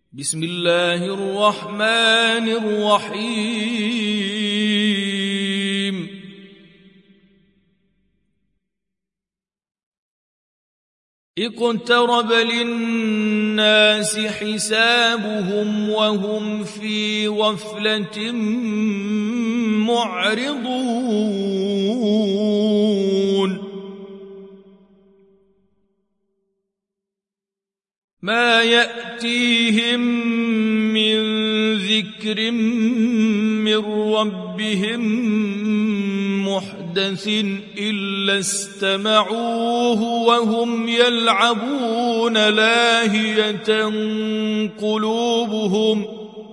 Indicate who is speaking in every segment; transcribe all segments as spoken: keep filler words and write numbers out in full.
Speaker 1: بسم الله الرحمن الرحيم اقترب للناس حسابهم وهم في غفلة معرضون ما يأتيهم من ذكر من ربهم محدث إلا استمعوه وهم يلعبون لاهية قلوبهم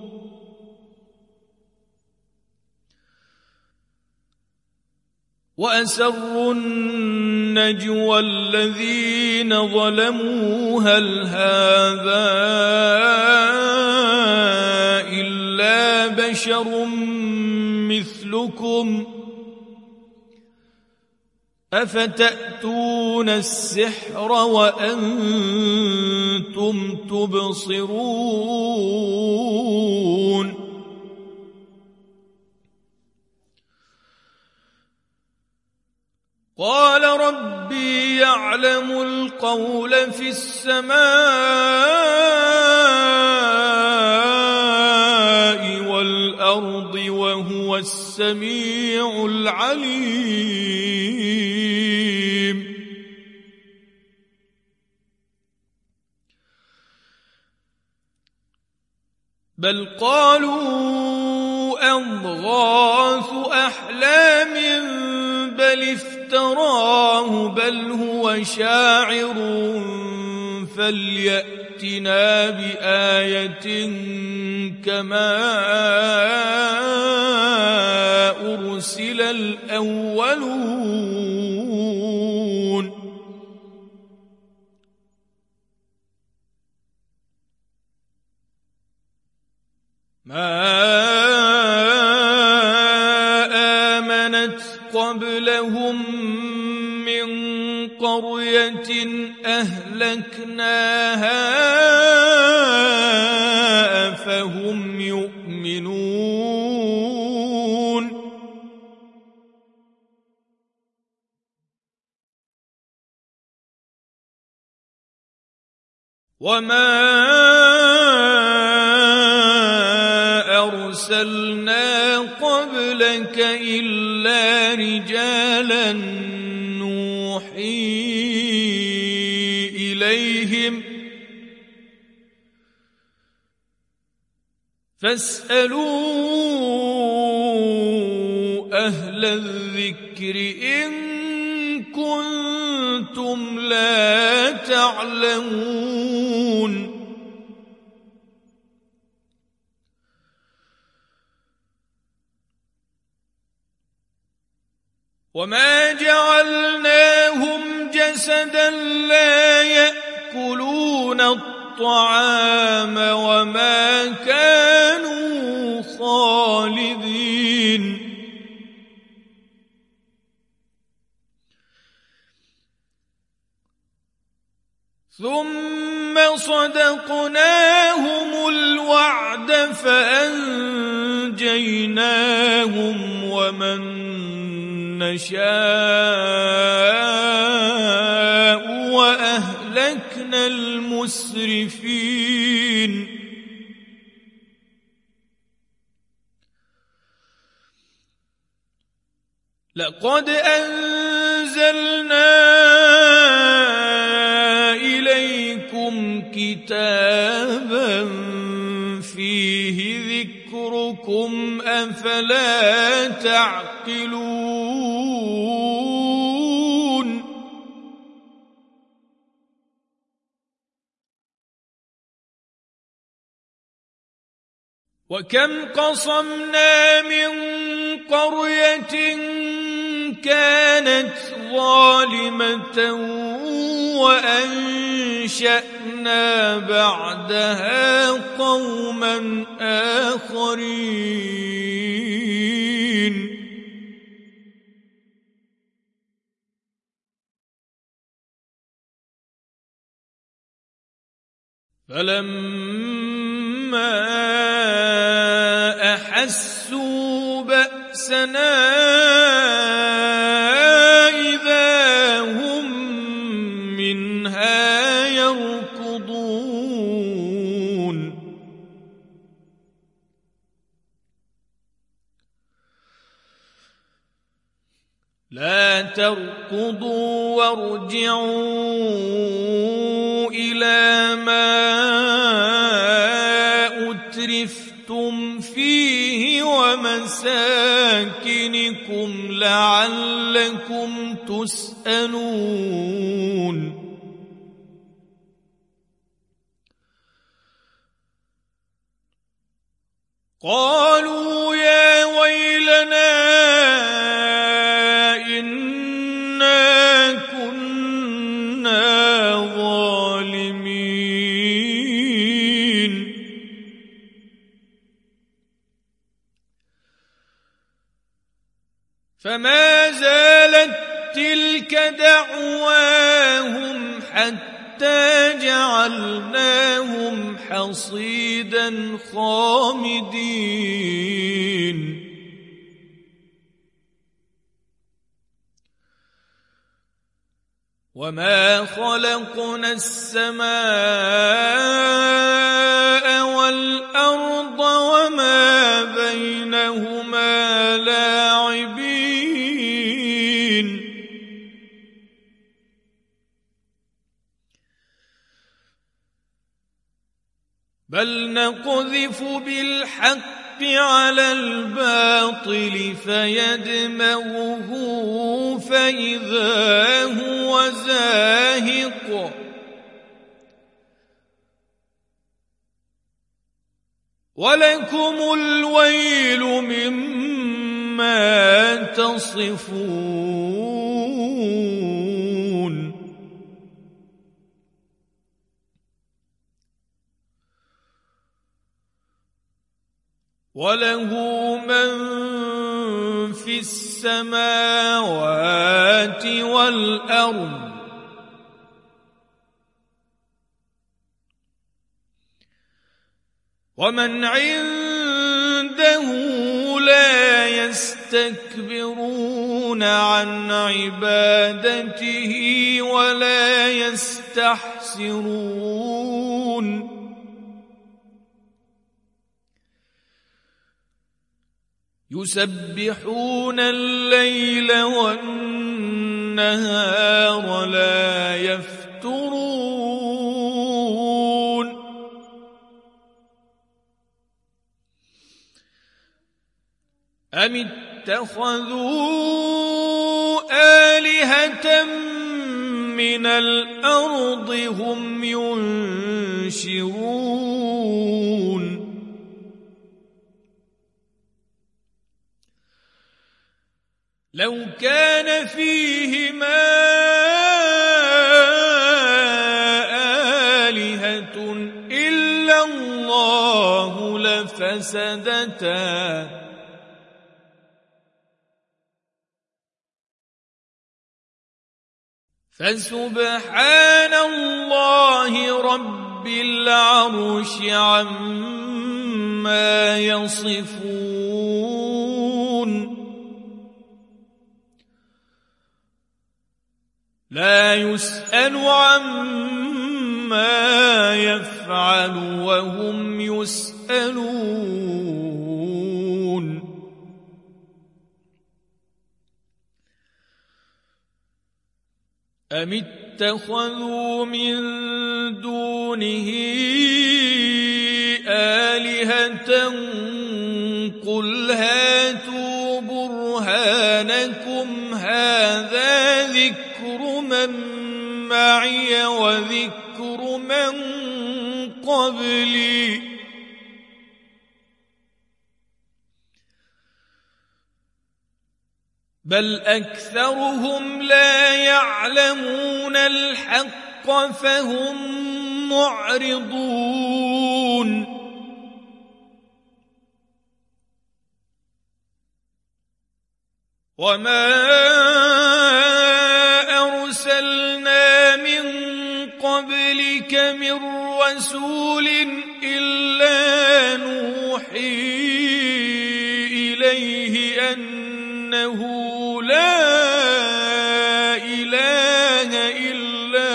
Speaker 1: وأسروا النجوى الذين ظلموا هل هذا إلا بشر مثلكم أفتأتون السحر وأنتم تبصرون قال ربي يعلم القول في السماء والأرض وهو السميع العليم بل قالوا أضغاث أحلام بل افتراه بل هو شاعر فليأتنا بآية كما أرسل الأولون ما آمنت قبلهم من قرية أهلكناها أفهم يؤمنون وما أرسلنا قبلك إلا رجالا نوحي إليهم فاسألوا أهل الذكر إن كنتم لا تعلمون وما جعلناهم جسدا لا يأكلون الطعام وما كانوا خالدين ثم صدقناهم الوعد فأنجيناهم ومن نشاء وأهلكنا المسرفين لقد أنزلنا إليكم كتابا فيه ذكركم أفلا تعقلون وكم قصمنا من قرية كانت ظالمة وأنشأنا بعدها قوما آخرين فلما أحسوا بأسنا إذا هم منها يركضون لا تركضوا وارجعوا إلى ما أترفتم فيه ومساكنكم لعلكم تسألون قالوا يا ويلنا إنا كنا ظالمين فما زالت تلك دعواهم حتى جعلناهم حصيدا خامدين وما خلقنا السماء والأرض وما بينهما لاعبين بل نقذف بالحق على الباطل فيدمغه فإذا هو زاهق ولكم الويل مما تصفون وله من في السماوات والأرض ومن عنده لا يستكبرون عن عبادته ولا يستحسرون يسبحون الليل والنهار لا يفترون أم اتخذوا آلهة من الأرض هم ينشرون لو كان فيهما آلهة إلا الله لفسدتا فسبحان الله رب العرش عما يصفون لا يسأل عما يفعل وهم يسألون أم اتخذوا من دونه آلهة قل هاتوا برهانكم هذا ذكر من معي وذكر من قبلي بل أكثرهم لا يعلمون الحق فهم معرضون وما أرسلنا من قبلك من رسول إلا أنه لا إله إلا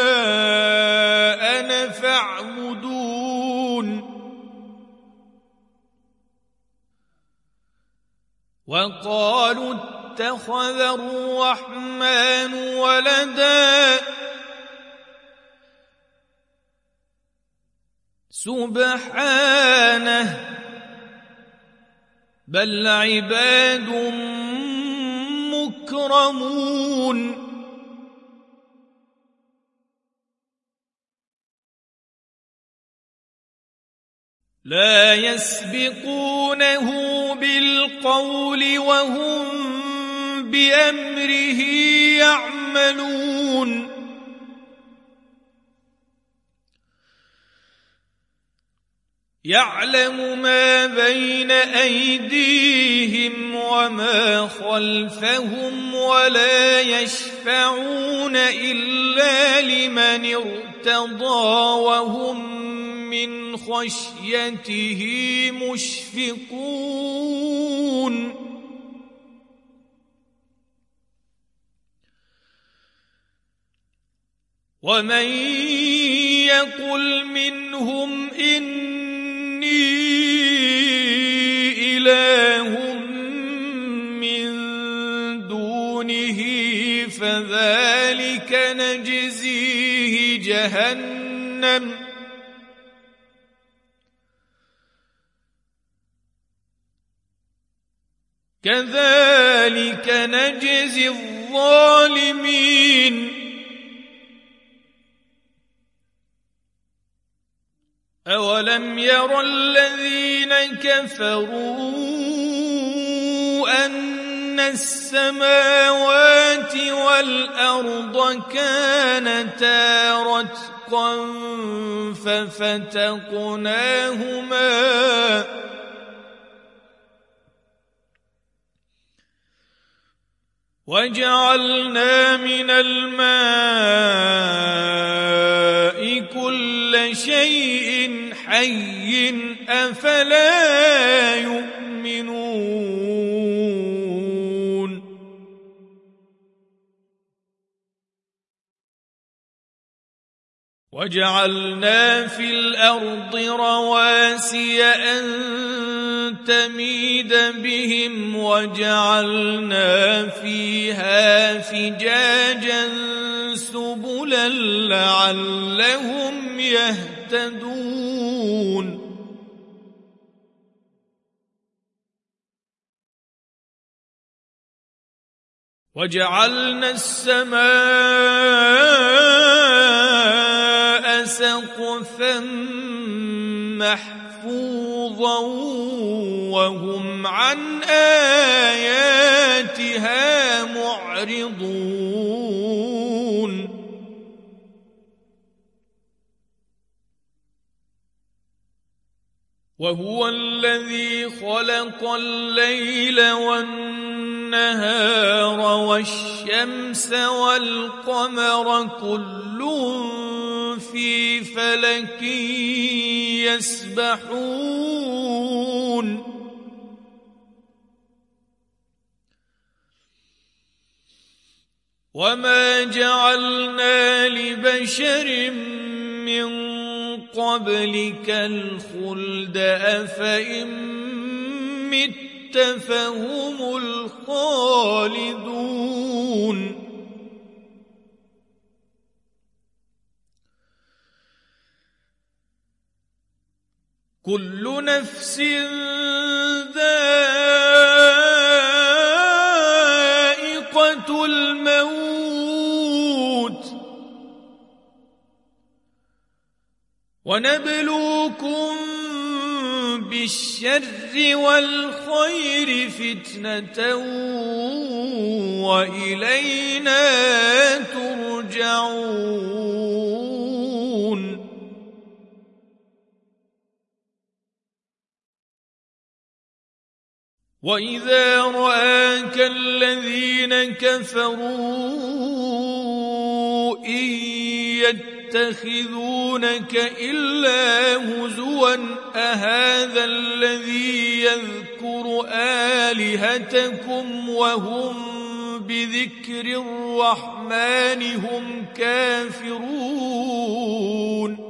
Speaker 1: أنا فاعبدون وقالوا اتخذ الرحمن ولدا سبحانه بل عباد مكرمون لا يسبقونه بالقول وهم بأمره يعملون يعلم ما بين أيديهم وما خلفهم ولا يشفعون إلا لمن ارتضى وهم من خشيته مشفقون ومن يقل منهم إني إله من دونه فذلك نجزيه جهنم كذلك نجزي الظالمين أولم ير الذين كفروا أن السماوات والأرض كانتا رتقا ففتقناهما وجعلنا من الماء كل شيء حي أفلا يؤمنون وجعلنا في الأرض رواسي أن تميد بهم وجعلنا فيها فجاجا سبلا لعلهم يهتدون وجعلنا السماء سقفا محفوظا وهم عن آياتها معرضون وهو الذي خلق الليل والنهار والشمس والقمر كل في فلك يسبحون وما جعلنا لبشر من قبلك الخلد أفإن مت فهم الخالدون كل نفس ذائقة الموت ونبلوكم بالشر والخير فتنة وإلينا ترجعون وإذا رآك الذين كفروا إن يتخذونك إلا هزوا أهذا الذي يذكر آلهتكم وهم بذكر الرحمن هم كافرون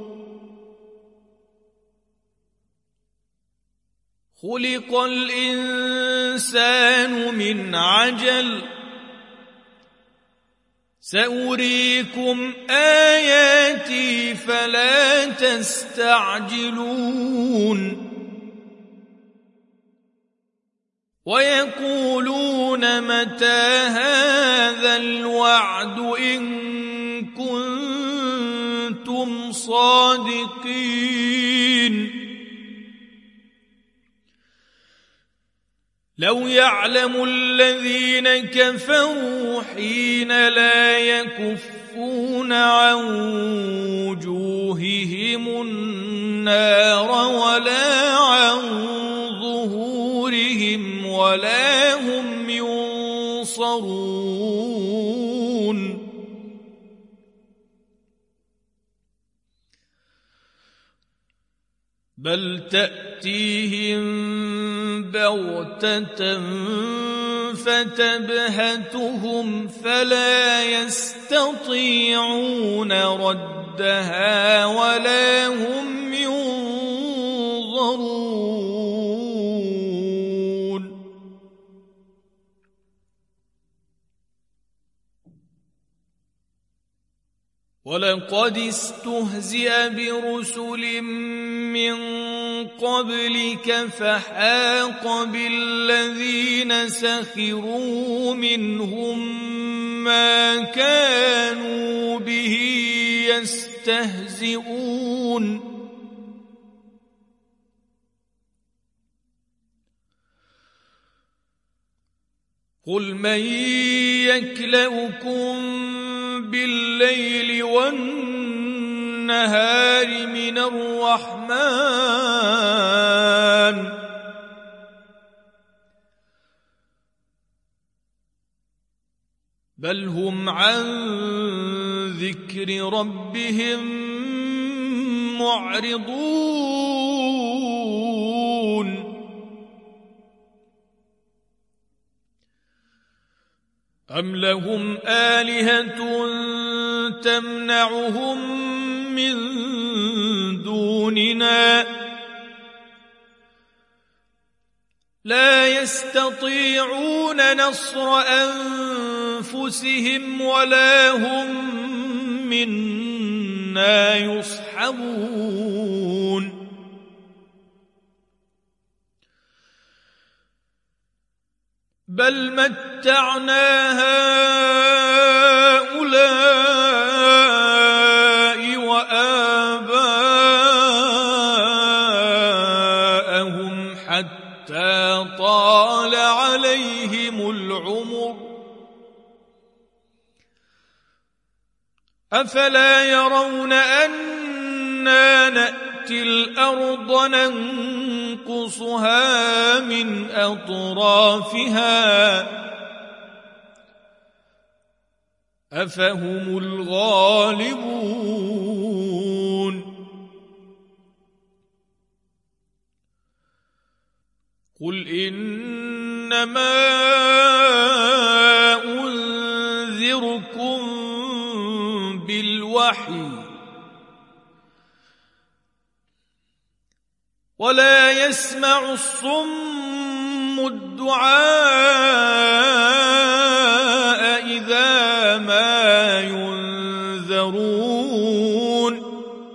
Speaker 1: خلق الإنسان من عجل سأريكم آياتي فلا تستعجلون ويقولون متى هذا الوعد إن كنتم صادقين لو يعلم الذين كفروا حين لا يكفون عن وجوههم النار ولا عن ظهورهم ولا هم ينصرون بل تأتيهم بغتة فتبهتهم فلا يستطيعون ردها ولا هم ينظرون ولقد استهزئ برسل من قبلك فحاق بالذين سخروا منهم ما كانوا به يستهزئون قل من يكلؤكم بالليل والنهار من الرحمن بل هم عن ذكر ربهم معرضون أم لهم آلهة تمنعهم من دوننا لا يستطيعون نصر أنفسهم ولا هم منا يصحبون بل متعنا هؤلاء وآباءهم حتى طال عليهم العمر أفلا يرون أنا نأتي الأرض ننقصها من أطرافها أفهم الغالبون قل إنما أنذركم بالوحي ولا يسمع الصم الدعاء إذا ما ينذرون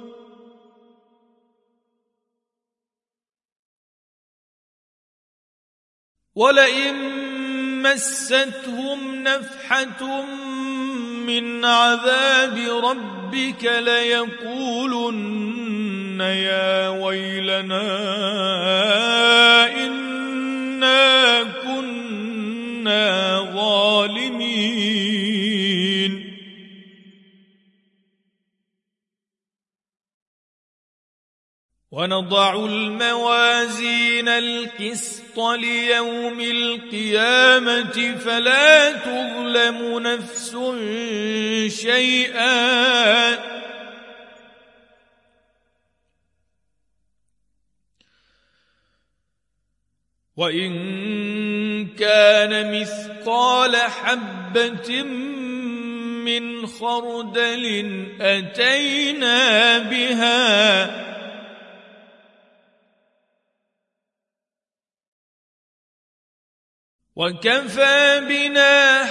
Speaker 1: ولئن مستهم نفحة من عذاب ربك ليقولن يا ويلنا إنا كنا ظالمين ونضع الموازين القسط ليوم القيامة فلا تظلم نفس شيئا وإن كان مثقال حبة من خردل أتينا بها وكفى بنا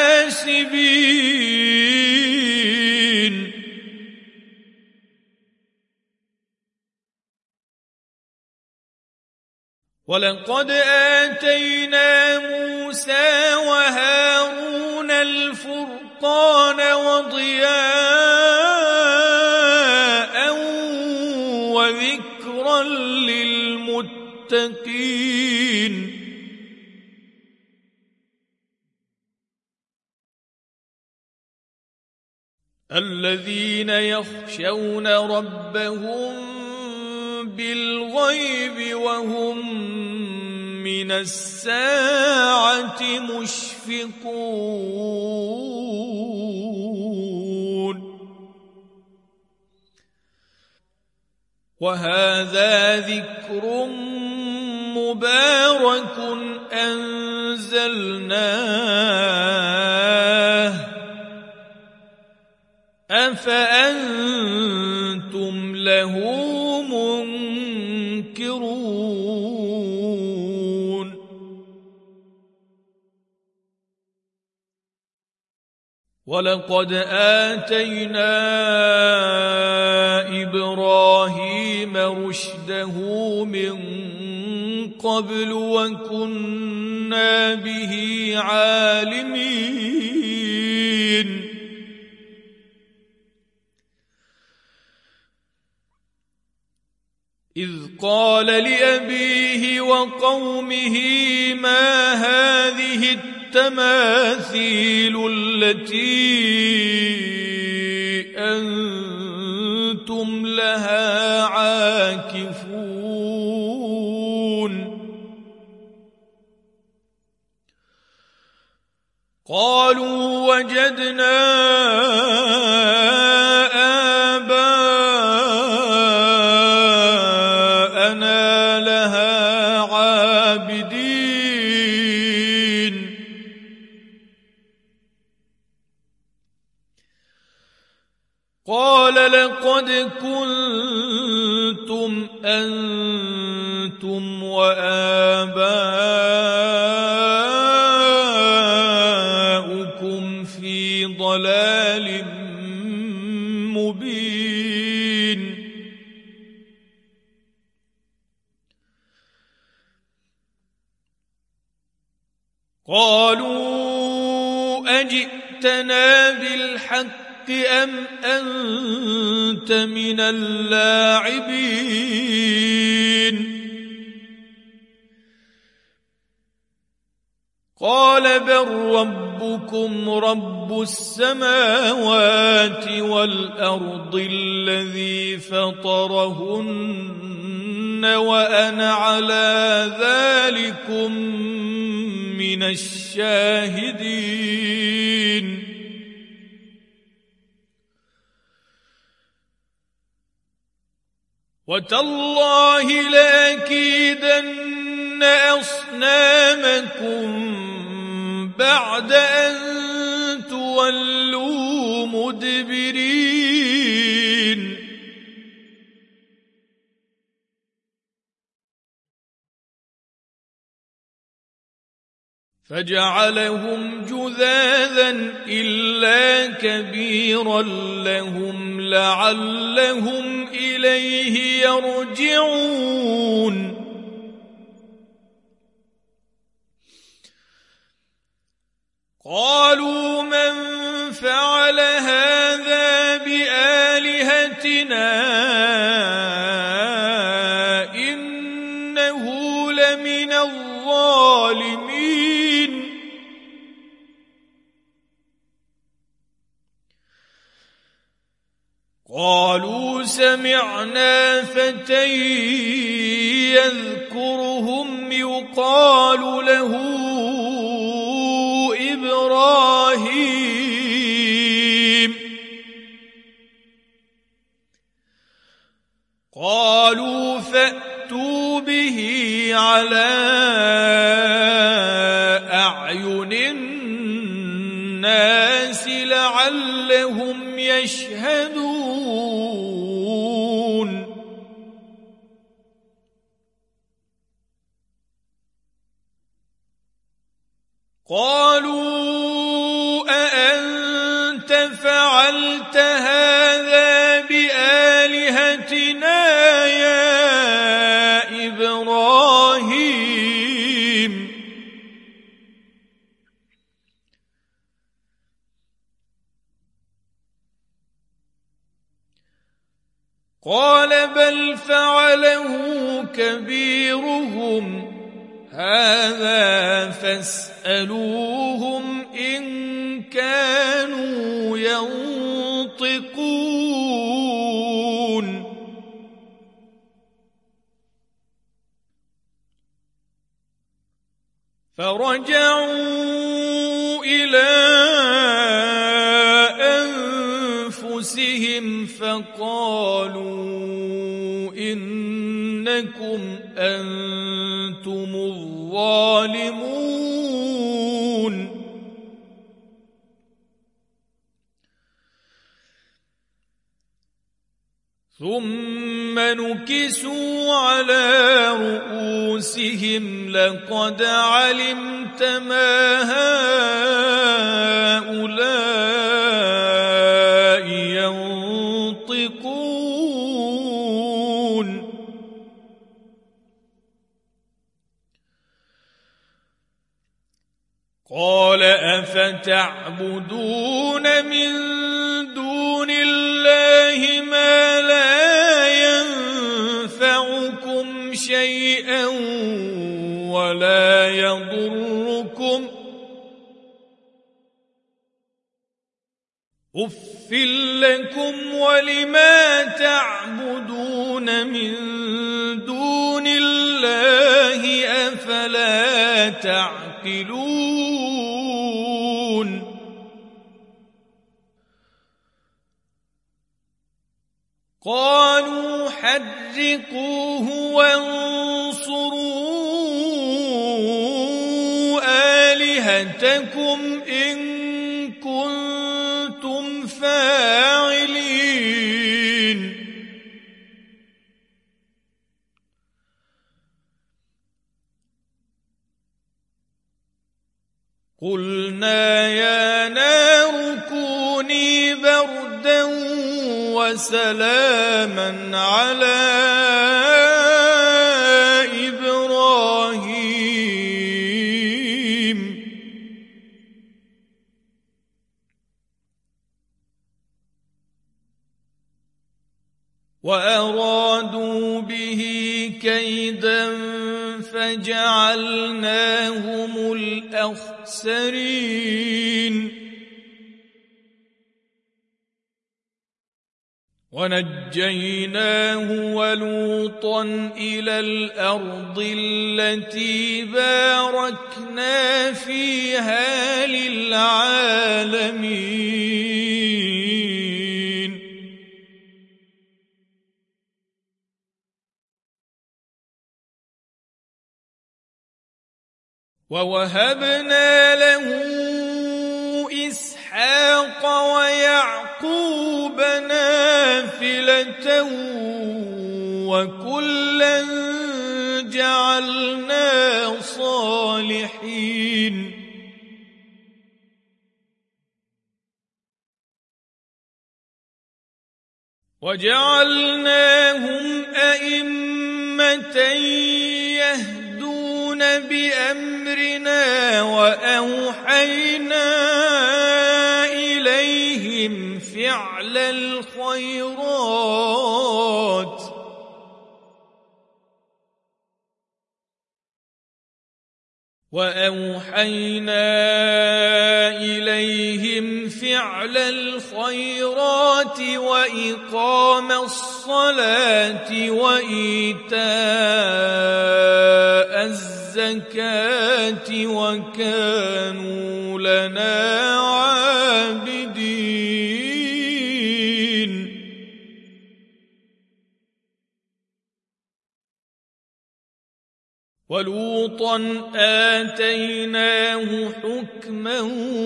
Speaker 1: حاسبين ولقد آتينا موسى وهارون الفرقان وضياء وذكرا للمتقين الذين يخشون ربهم بالغيب وهم من الساعة مشفقون وهذا ذكر مبارك أنزلناه أفأنتم له منكرون ولقد آتينا إبراهيم رشده من قبل وكنا به عالمين إذ قال لأبيه وقومه ما هذه التماثيل التي أنتم لها عاكفون قالوا وجدنا قال لقد كنتم أنتم وآباؤكم في ضلال مبين قالوا أجئتنا بالحق أم أنت من اللاعبين قال بل ربكم رب السماوات والأرض الذي فطرهن وأنا على ذلكم من الشاهدين وتالله لأكيدن أصنامكم بعد أن تولوا مدبرين فجعلهم جذاذا إلا كبيرا لهم لعلهم إليه يرجعون قالوا من فعل هذا بآلهتنا إنه لمن الظالمين قالوا سمعنا فتى يذكرهم يقال له إبراهيم قالوا فأتوا به على أعين الناس لعلهم يشهدون قالوا أأنت فعلت هذا بآلهتنا يا إبراهيم قال بل فعله كبيرهم هذا فاسألوهم إن كانوا ينطقون فرجعوا إلى أنفسهم فقالوا إنكم أنتم الظالمون ثم نكسوا على رؤوسهم لقد علمت ما هؤلاء ينطقون قال أفتعبدون من دون الله ما لا ينفعكم شيئا ولا يضركم أف لكم ولما تعبدون من دون الله أفلا تعقلون قالوا حرقوه وانصروا آلهتكم إن كنتم فاعلين قلنا يا نار كوني بردا وسلاما على إبراهيم وأرادوا به كيدا فجعلناهم الأخسرين ونجيناه ولوطا إلى الأرض التي باركنا فيها للعالمين ووهبنا له إسحاق ويعقوب نافلة وكلا جعلنا صالحين وجعلناهم أئمة يهدون بأمرنا وأوحينا إليهم فعل الخيرات وأوحينا إليهم فعل الخيرات وإقام الصلاة وإيتاء الزكاة وكانوا لنا ولوطا آتيناه حكما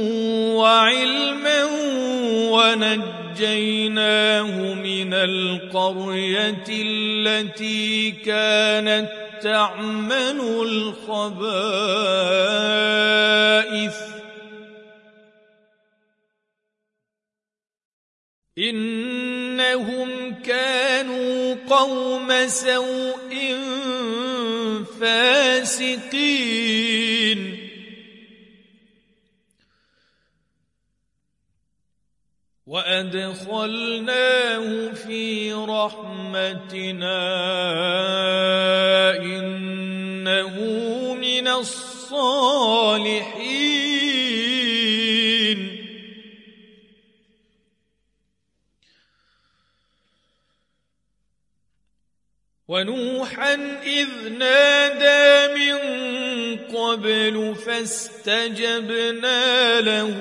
Speaker 1: وعلما ونجيناه من القرية التي كانت تعمل الخبائث إنهم كانوا قوم سوء فاسقين وأدخلناه في رحمتنا إنه من الصالحين ونوحا إذ نادى من قبل فاستجبنا له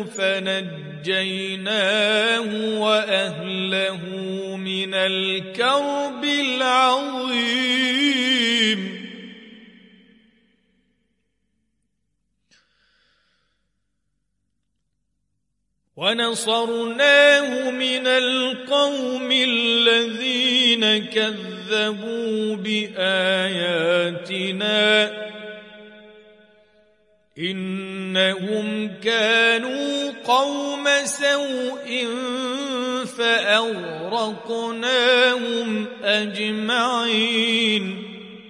Speaker 1: فنجيناه وأهله من الكرب العظيم ونصرناه من القوم الذين كذبوا بآياتنا إنهم كانوا قوم سوء فأغرقناهم أجمعين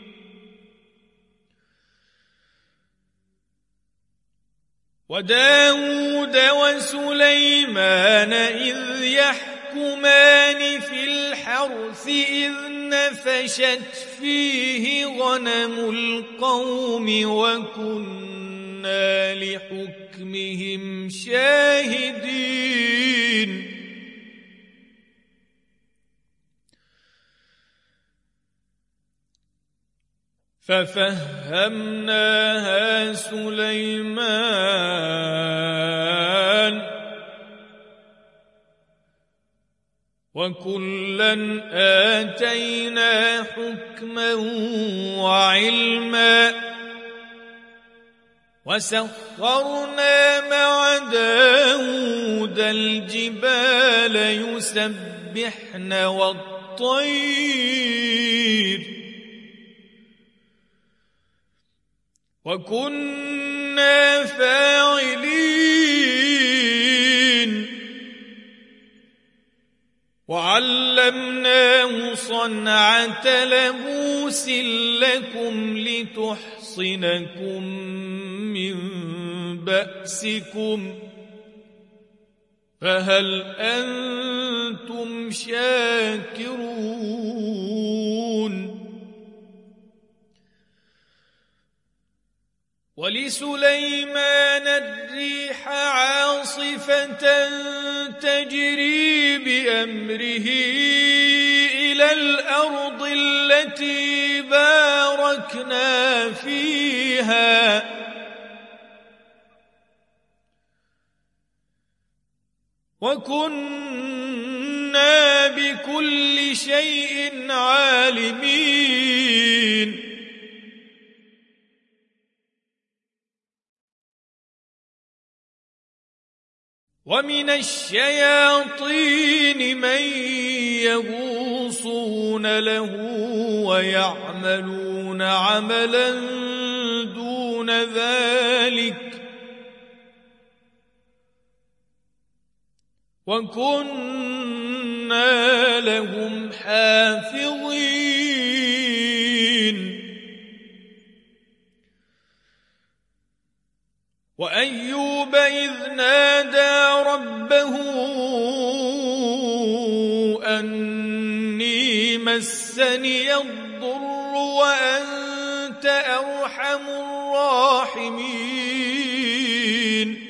Speaker 1: وداود وسليمان إذ يحكمان في الحرث إذ نفشت فيه غنم القوم وكنا لحكمهم شاهدين ففهمناها سليمان وكلا آتينا حكما وعلما وسخرنا مع داود الجبال يسبحن والطير وكنا فاعلين وعلمناه صنعة لبوس لكم لتحصنكم من بأسكم فهل أنتم شاكرون ولسليمان الريح عاصفة تجري بأمره إلى الأرض التي باركنا فيها وكنا بكل شيء عالمين ومن الشياطين من يغوصون له ويعملون عملا دون ذلك وكنا لهم حافظين وأيوب إذ نادى ربه أني مسني الضر وأنت أرحم الراحمين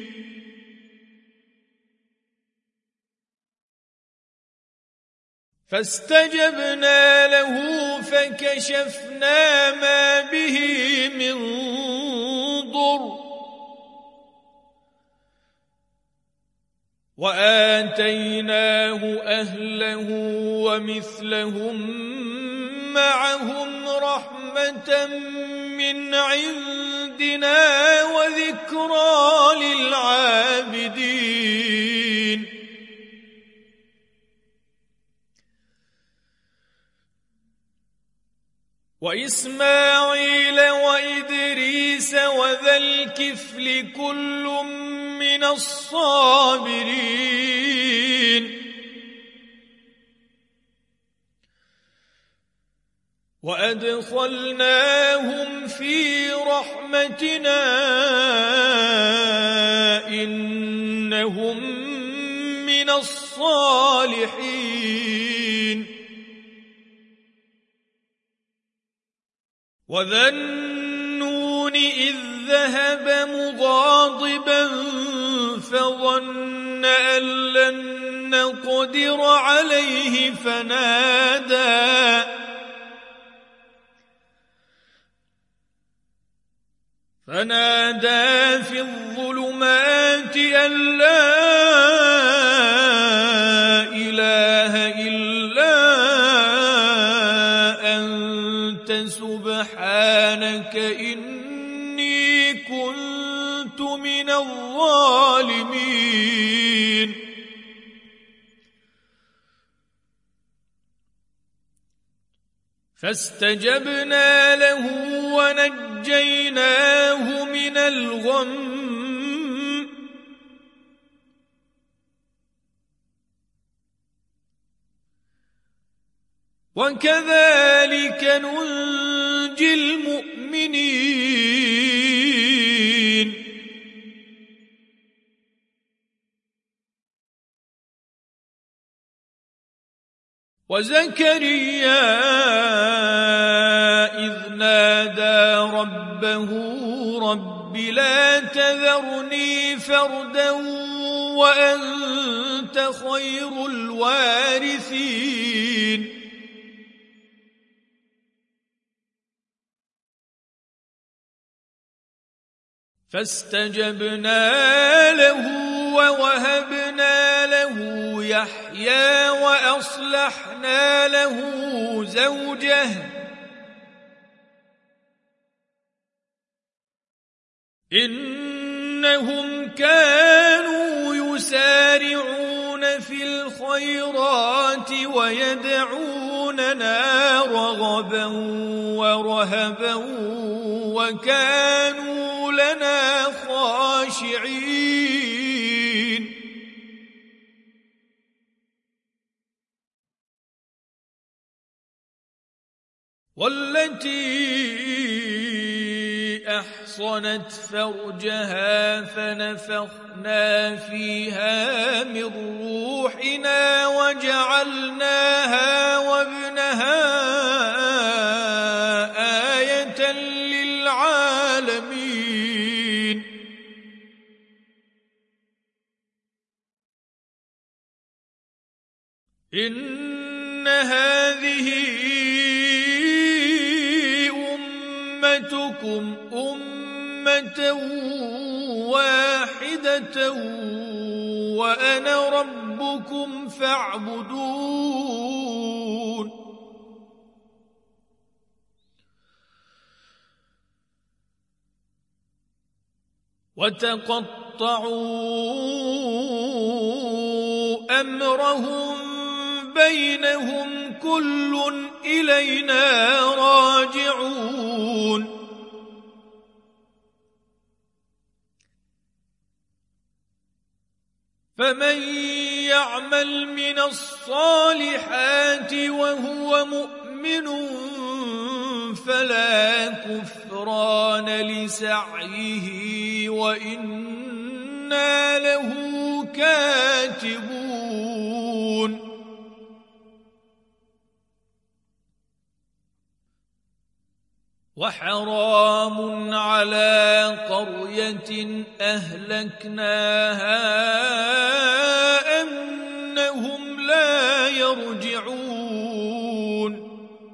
Speaker 1: فاستجبنا له فكشفنا ما به من ضر وآتيناه أهله ومثلهم معهم رحمة رحمة من عندنا وذكرى للعابدين وإسماعيل وإدريس وذا الكفل كل من الصابرين وأدخلناهم في رحمتنا إنهم من الصالحين وذا النون إذ ذهب مغاضبا فظن أن لن نقدر عليه فنادى فنادى في الظلمات أن لا إله إلا أنت سبحانك إني كنت من الظالمين فاستجبنا له ونجيناه من الغم وكذلك ننجي المؤمنين وزكريا إذ نادى ربه رب لا تذرني فردا وأنت خير الوارثين فاستجبنا له ووهبنا له يحيى وأصلحنا له زوجه إنهم كانوا يسارعون في الخيرات ويدعوننا رغبا ورهبا وكانوا لنا خاشعين والتي أحصنت فرجها فنفخنا فيها من روحنا وجعلناها وابنها آية للعالمين إن هذه أمتكم أمة واحدة وأنا ربكم فاعبدون وتقطعوا أمرهم بينهم كل إلينا راجعون فمن يعمل من الصالحات وهو مؤمن فلا كفران لسعيه وإنا له كاتبون وحرام على قرية أهلكناها أنهم لا يرجعون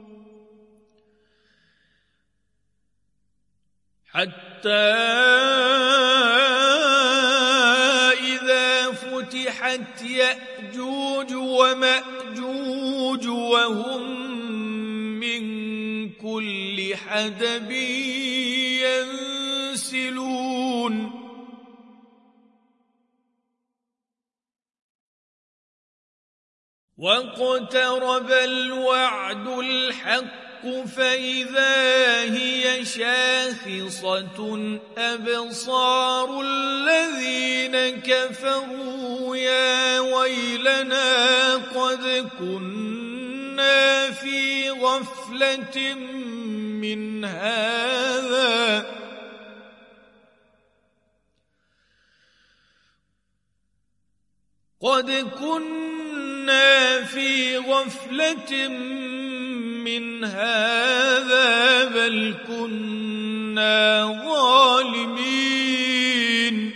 Speaker 1: حتى إذا فتحت يأجوج ومأجوج وهم من كل حدب حدب ينسلون واقترب الوعد الحق فإذا هي شاخصة أبصار الذين كفروا يا ويلنا قد كنا في غفلة من هذا قد كنا في غفلة من هذا بل كنا ظالمين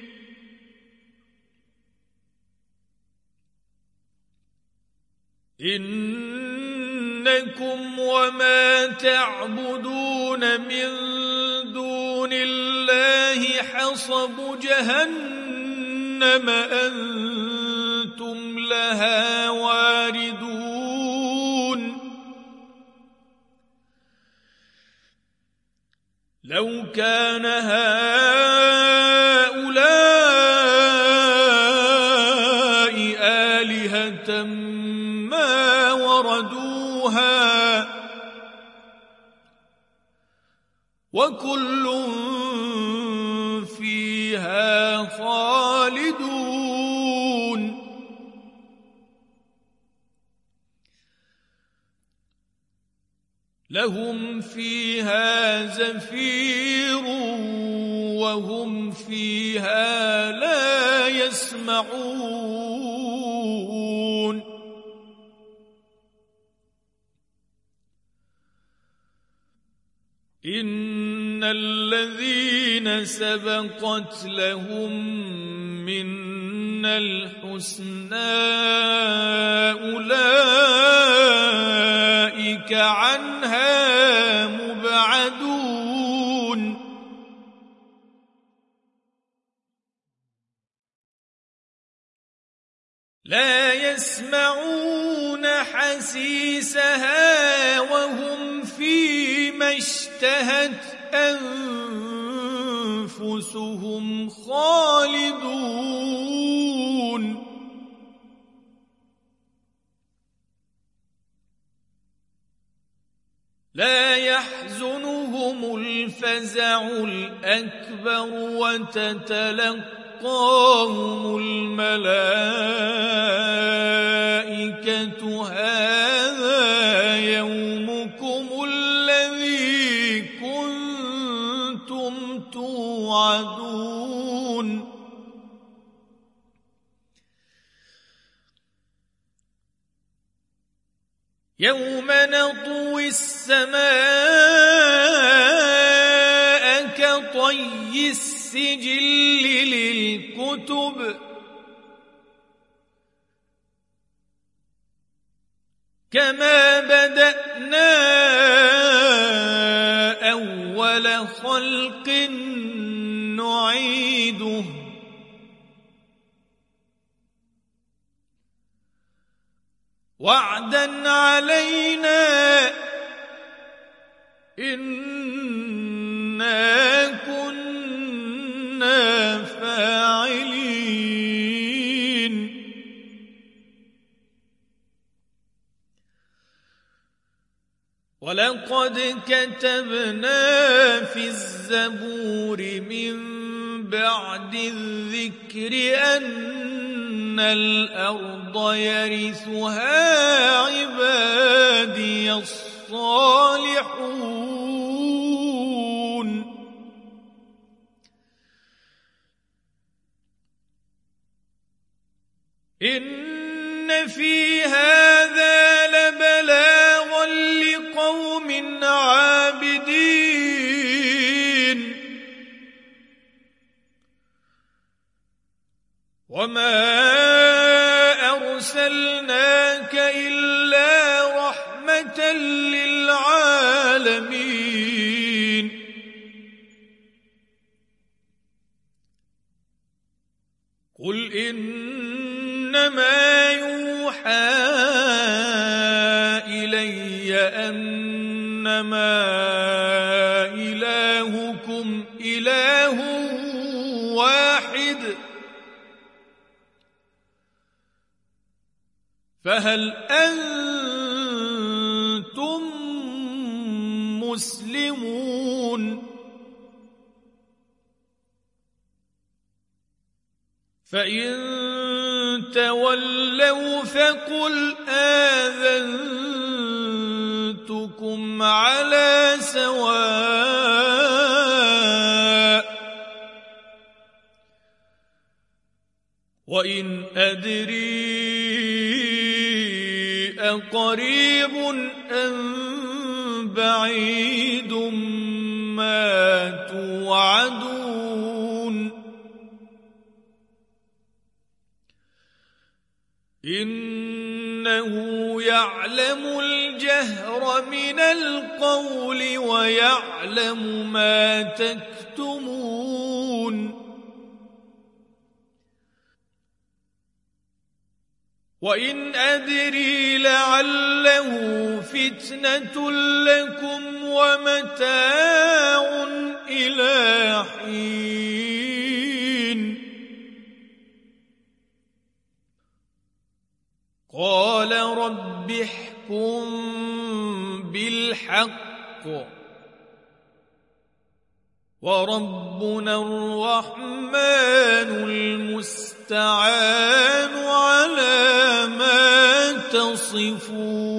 Speaker 1: إنكم وما تعبدون من دون الله حصب جهنم أنتم لها واردون لو كان هؤلاء آلهة ما وردوها وكل فيها خالدون لهم فيها زفير وهم فيها لا يسمعون إن الذين سبقت لهم منا الحسنى أولئك عنها مبعدون لا يسمعون حسيسها وهم فيما اشتهت أنفسهم خالدون لا يحزنهم الفزع الأكبر وتتلقاهم الملائكة هذا يومكم الذي كنتم توعدون يوم نطوي السماء كطي السجل للكتب كما بدأنا أول خلق نعيده وعدا علينا إنا كنا فاعلين ولقد كتبنا في الزبور من بعد الذكر أن الأرض يرثها عبادي الصالحون إن في هذا لبلاغا لقوم عابدين وما أرسلناك إلا رحمة للعالمين قل إنما يوحى إلي أنما ربكم إله واحد فهل أنتم مسلمون فإن تولوا فقل آذنتكم على سواء وإن أدري أقريب أم بعيد ما توعدون إنه يعلم الجهر من القول ويعلم ما تكتمون وإن أدري لعله فتنة لكم ومتاع إلى حين قال رب احكم بالحق وربنا الرحمن المستعان على ما تصفون.